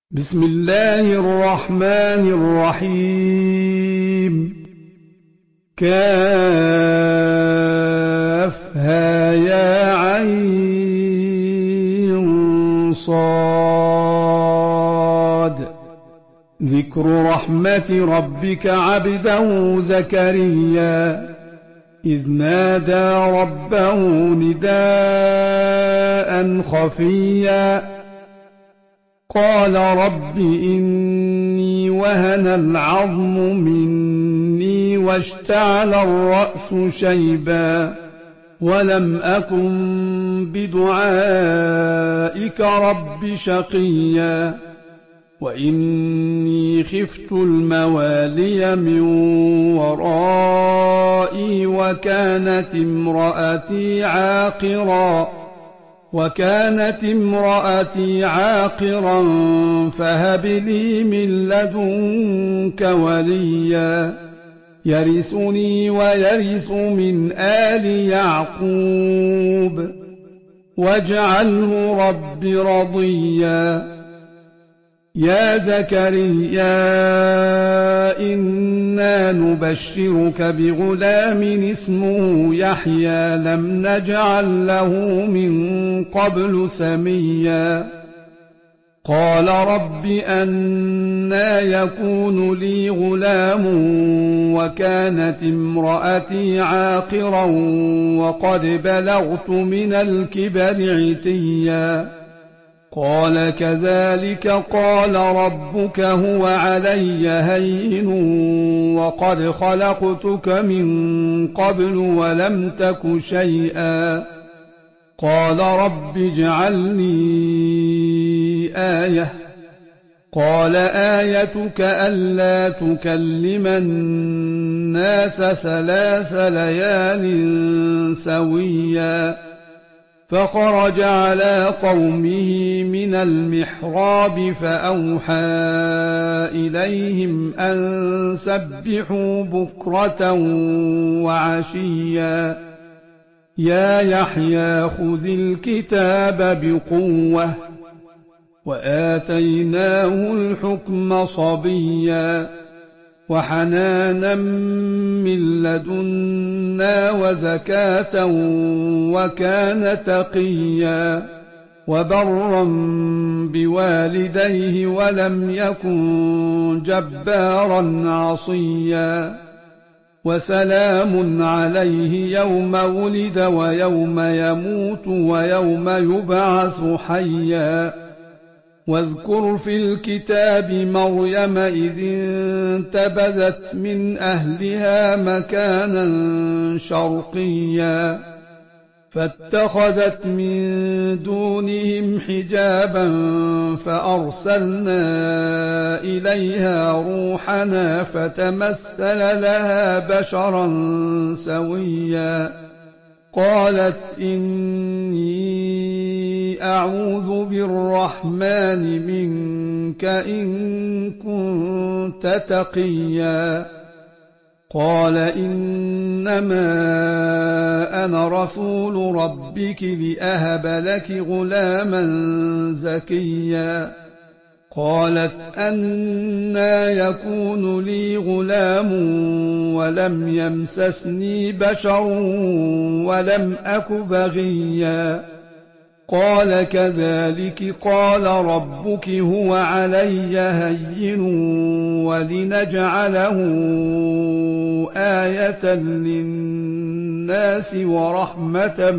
بسم الله الرحمن الرحيم. كافها يا عين صاد. ذكر رحمة ربك عبده زكريا إذ نادى ربه نداء خفيا قال رب إني وهن العظم مني واشتعل الرأس شيبا ولم أكن بدعائك رب شقيا وإني خفت الموالي من ورائي وكانت امرأتي عاقرا فهب لي من لدنك وليا يرثني ويرث من آل يعقوب واجعله رب رضيا. يا زكريا إنا نبشرك بغلام اسمه يحيى لم نجعل له من قبل سميا قال رب أنى يكون لي غلام وكانت امرأتي عاقرا وقد بلغت من الكبر عتيا قال كذلك قال ربك هو علي هين وقد خلقتك من قبل ولم تك شيئا قال رب اجعل لي آية قال آيتك ألا تكلم الناس 3 ليال سويا فخرج على قومه من المحراب فأوحى إليهم أن سبحوا بكرة وعشيا يا يحيى خذ الكتاب بقوة وآتيناه الحكم صبيا وحنانا من لدنا وزكاة وكان تقيا وبرا بوالديه ولم يكن جبارا عصيا وسلام عليه يوم ولد ويوم يموت ويوم يبعث حيا واذكر في الكتاب مريم إذ انتبذت من أهلها مكانا شرقيا فاتخذت من دونهم حجابا فأرسلنا إليها روحنا فتمثل لها بشرا سويا قالت إني أعوذ بالرحمن منك إن كنت تقيا قال إنما أنا رسول ربك لأهب لك غلاما زكيا قالت أنى يكون لي غلام ولم يمسسني بشر ولم أك بغيا قال كذلك قال ربك هو علي هين ولنجعله آية للناس ورحمة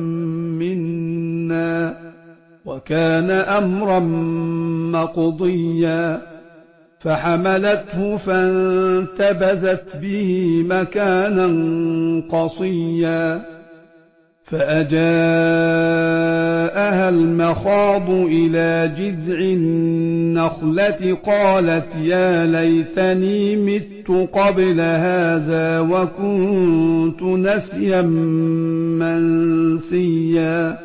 منا وكان أمرا مقضيا فحملته فانتبذت به مكانا قصيا فأجاءها المخاض إلى جذع النخلة قالت يا ليتني مت قبل هذا وكنت نسيا منسيا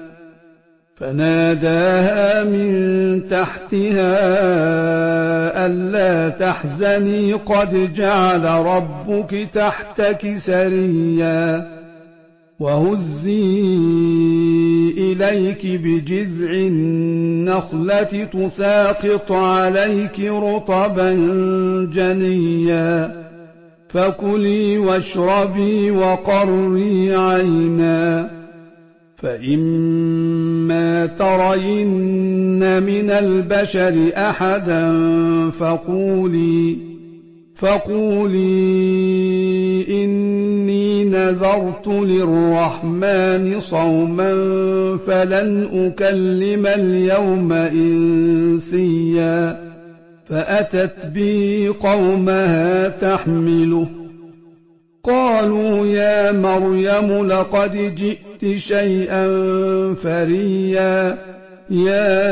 فناداها من تحتها ألا تحزني قد جعل ربك تحتك سريا وهزي إليك بجذع النخلة تساقط عليك رطبا جنيا فكلي واشربي وقري عينا فإما ترين من البشر أحدا فقولي إني نذرت للرحمن صوما فلن أكلم اليوم إنسيا فأتت به قومها تحمله قالوا يا مريم لقد جئت شيئا فريا يا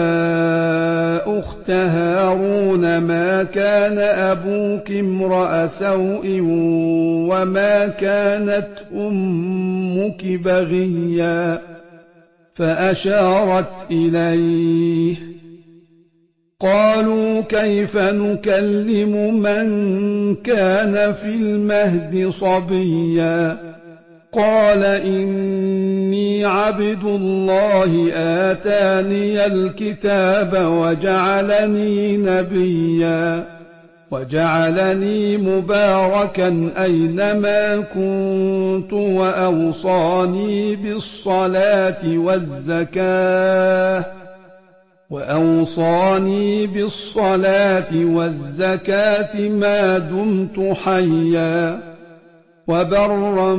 أخت هارون ما كان أبوك امرأ سوء وما كانت أمك بغيا فأشارت إليه قالوا كيف نكلم من كان في المهد صبيا قال إني عبد الله آتاني الكتاب وجعلني نبيا وجعلني مباركا أينما كنت وأوصاني بالصلاة والزكاة ما دمت حيا وبرا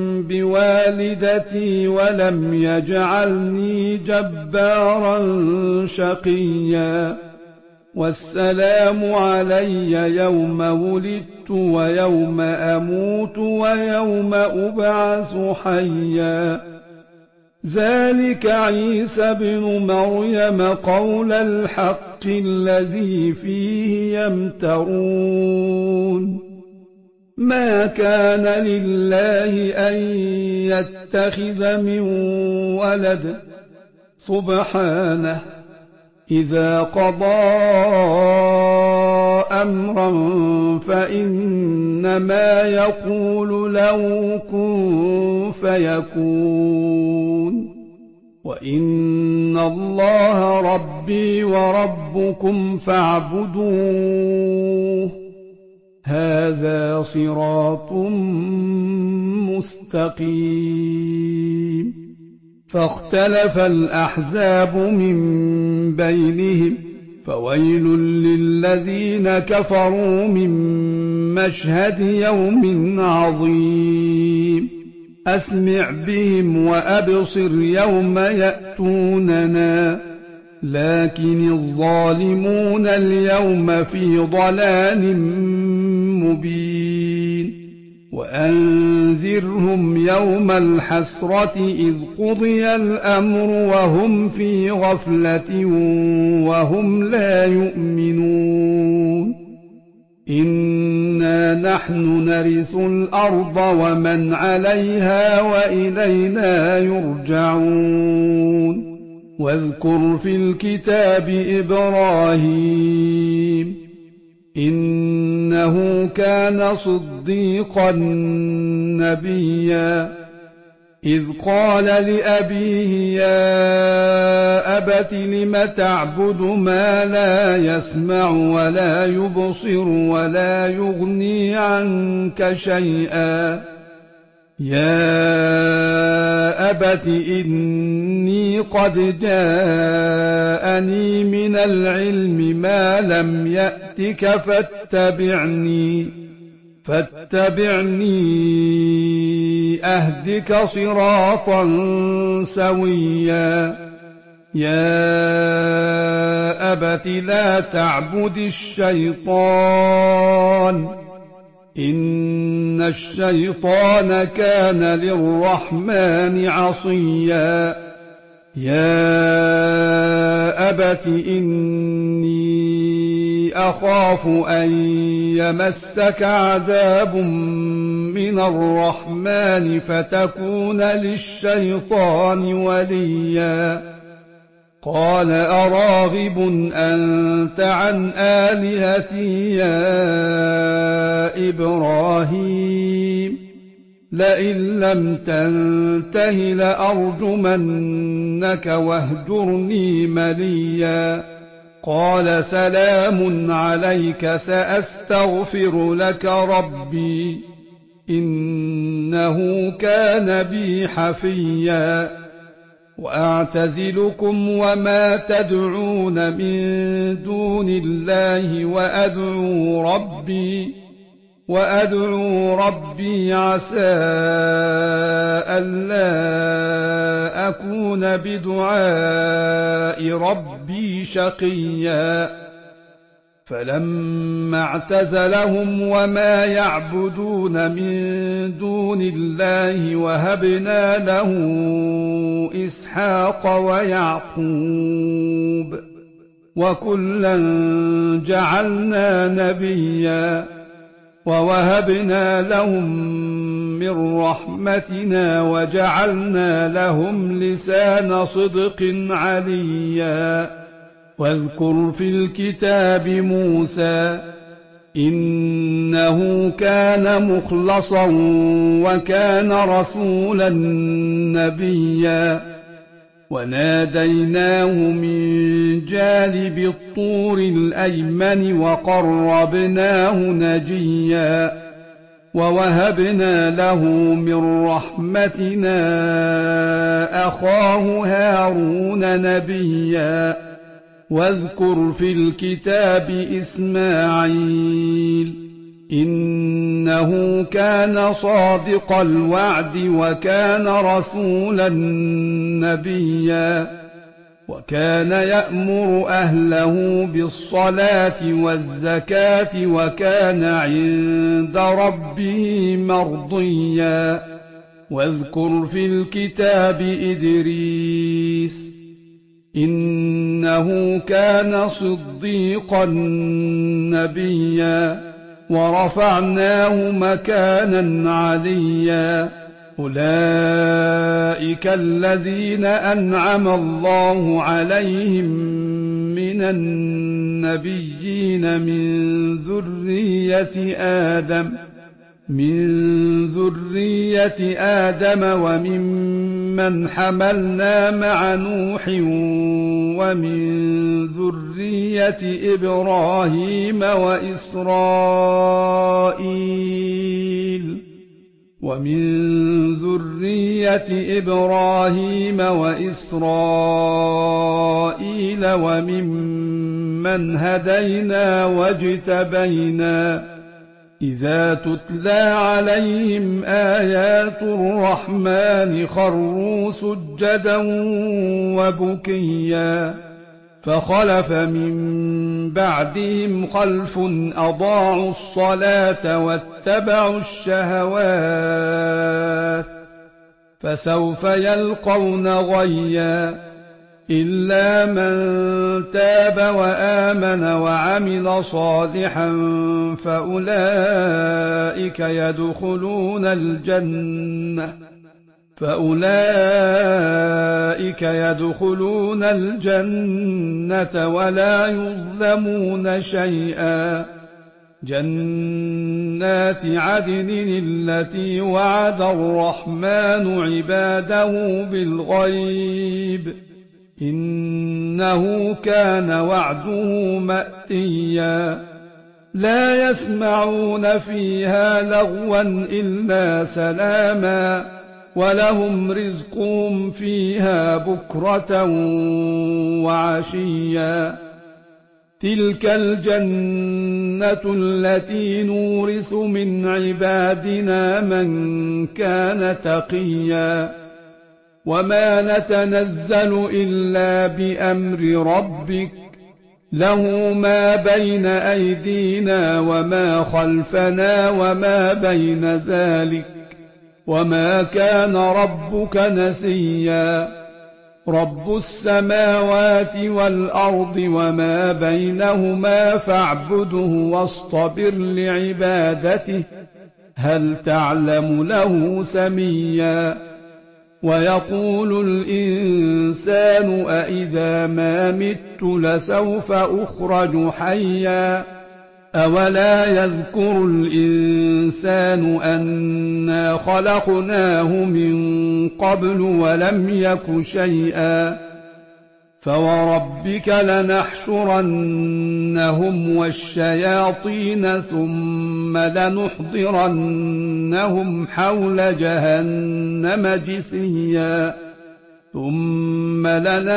بوالدتي ولم يجعلني جبارا شقيا والسلام علي يوم ولدت ويوم أموت ويوم أبعث حيا ذلك عيسى بن مريم قول الحق الذي فيه يمترون ما كان لله أن يتخذ من ولد سبحانه إذا قضى أمرا فإنما يقول له كن فيكون وإن الله ربي وربكم فاعبدوه هذا صراط مستقيم فاختلف الأحزاب من بينهم فويل للذين كفروا من مشهد يوم عظيم أسمع بهم وأبصر يوم يأتوننا لكن الظالمون اليوم في ضلال مبين وأنذرهم يوم الحسرة إذ قضي الأمر وهم في غفلة وهم لا يؤمنون إنا نحن نرث الأرض ومن عليها وإلينا يرجعون واذكر في الكتاب إبراهيم إنه كان صديقا نبيا إذ قال لأبيه يا أبت لم تعبد ما لا يسمع ولا يبصر ولا يغني عنك شيئا يا أبت إني قد جاءني من العلم ما لم يأتك فاتبعني أهدك صراطا سويا يا أبت لا تعبد الشيطان إن الشيطان كان للرحمن عصيا يا أبت إني أخاف أن يمسك عذاب من الرحمن فتكون للشيطان وليا قال أراغب أنت عن آلهتي يا إبراهيم لئن لم تنته لأرجمنك واهجرني مليا قال سلام عليك سأستغفر لك ربي إنه كان بي حفيا وأعتزلكم وما تدعون من دون الله وأدعو ربي عسى ألا أكون بدعاء ربي شقيا فلما اعتزلهم وما يعبدون من دون الله وهبنا له إسحاق ويعقوب وكلا جعلنا نبيا ووهبنا لهم من رحمتنا وجعلنا لهم لسان صدق عليا واذكر في الكتاب موسى إنه كان مخلصا وكان رسولا نبيا وناديناه من جانب الطور الأيمن وقربناه نجيا ووهبنا له من رحمتنا أخاه هارون نبيا واذكر في الكتاب إسماعيل إنه كان صادق الوعد وكان رسولا نبيا وكان يأمر أهله بالصلاة والزكاة وكان عند ربه مرضيا واذكر في الكتاب إدريس إنه كان صديقا نبيا ورفعناه مكانا عليا أولئك الذين أنعم الله عليهم من النبيين من ذرية آدم وممن حملنا مع نوح ومن ذرية إبراهيم وإسرائيل وممن هدينا واجتبينا إذا تتلى عليهم آيات الرحمن خروا سجدا وبكيا فخلف من بعدهم خلف أضاعوا الصلاة واتبعوا الشهوات فسوف يلقون غيا إلا من تاب وآمن وعمل صالحا فأولئك يدخلون الجنة ولا يظلمون شيئا جنات عدن التي وعد الرحمن عباده بالغيب إنه كان وعده مأتيا لا يسمعون فيها لغوا إلا سلاما ولهم رزقهم فيها بكرة وعشيا تلك الجنة التي نورث من عبادنا من كان تقيا وما نتنزل إلا بأمر ربك له ما بين أيدينا وما خلفنا وما بين ذلك وما كان ربك نسيا رب السماوات والأرض وما بينهما فاعبده واصطبر لعبادته هل تعلم له سميا ويقول الإنسان أإذا ما مت لسوف أخرج حيا أولا يذكر الإنسان أنا خلقناه من قبل ولم يك شيئا فوربك لنحشرنهم والشياطين ثم لنحضرنهم حول جهنم جثيا ثم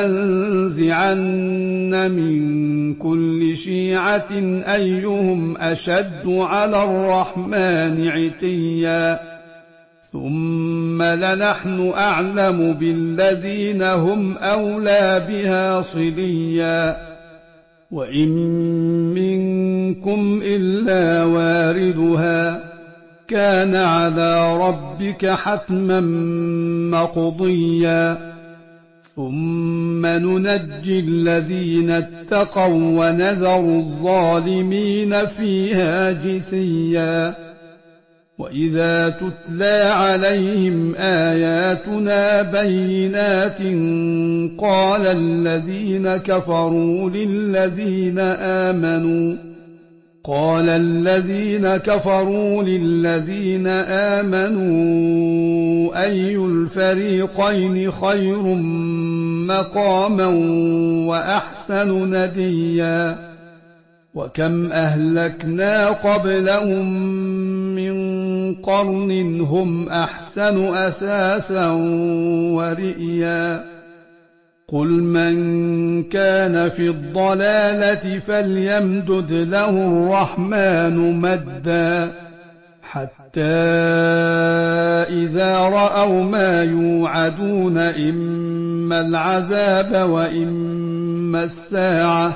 لننزعن من كل شيعة أيهم أشد على الرحمن عتيا ثم لنحن أعلم بالذين هم أولى بها صليا وإن منكم إلا واردها كان على ربك حتما مقضيا ثم ننجي الذين اتقوا ونذر الظالمين فيها جثيا وإذا تتلى عليهم آياتنا بينات قال الذين كفروا للذين آمنوا أي الفريقين خير مقاما وأحسن نديا وكم أهلكنا قبلهم من قرن هم أحسن أثاثا ورئيا قل من كان في الضلالة فليمدد له الرحمن مدا حتى إذا رأوا ما يوعدون إما العذاب وإما الساعة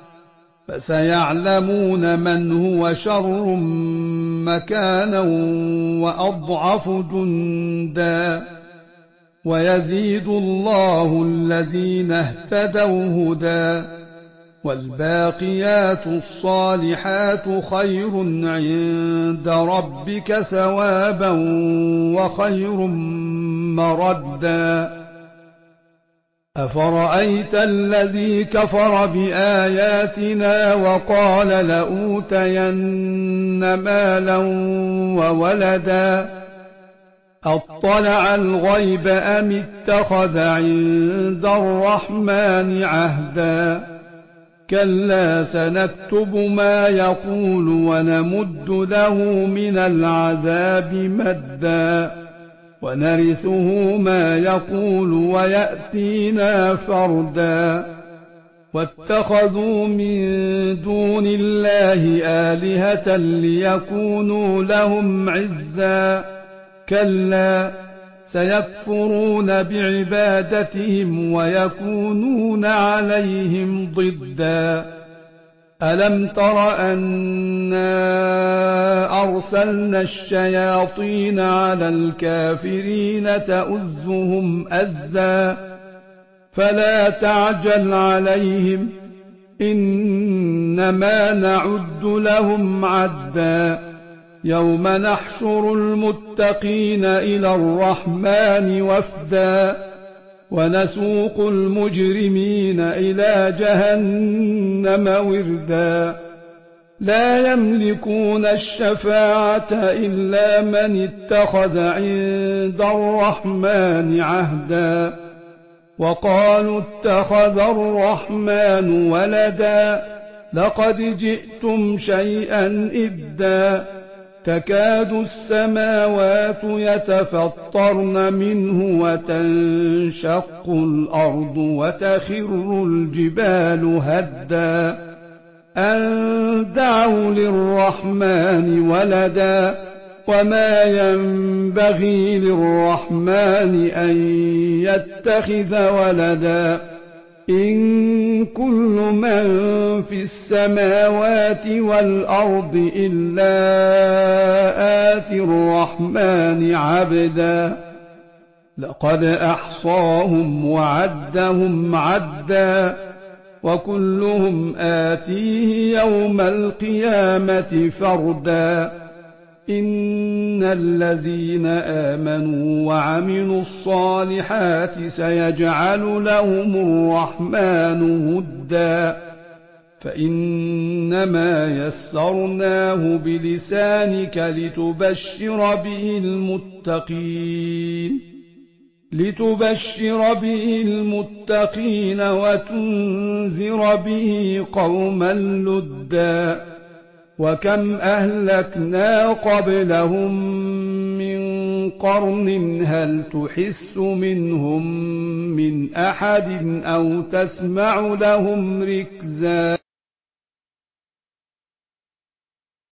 فسيعلمون من هو شر مكانا وأضعف جندا ويزيد الله الذين اهتدوا هدى والباقيات الصالحات خير عند ربك ثوابا وخير مردا أفرأيت الذي كفر بآياتنا وقال لأوتين مالا وولدا أطلع الغيب أم اتخذ عند الرحمن عهدا كلا سنكتب ما يقول ونمد له من العذاب مدا ونرثه ما يقول ويأتينا فردا واتخذوا من دون الله آلهة ليكونوا لهم عزا كلا سيكفرون بعبادتهم ويكونون عليهم ضدا ألم تر أنا أرسلنا الشياطين على الكافرين تؤزهم أزا فلا تعجل عليهم إنما نعد لهم عدا يوم نحشر المتقين إلى الرحمن وفدا ونسوق المجرمين إلى جهنم وردا لا يملكون الشفاعة إلا من اتخذ عند الرحمن عهدا وقالوا اتخذ الرحمن ولدا لقد جئتم شيئا إدا تكاد السماوات يتفطرن منه وتنشق الأرض وتخر الجبال هدا أن دعوا للرحمن ولدا وما ينبغي للرحمن أن يتخذ ولدا إن كل من في السماوات والأرض إلا آتي الرحمن عبدا لقد أحصاهم وعدهم عدا وكلهم آتيه يوم القيامة فردا إن الذين آمنوا وعملوا الصالحات سيجعل لهم الرحمن ودا فإنما يسرناه بلسانك لتبشر به المتقين وتنذر به قوما لدا وكم أهلكنا قبلهم من قرن هل تحس منهم من أحد أو تسمع لهم ركزا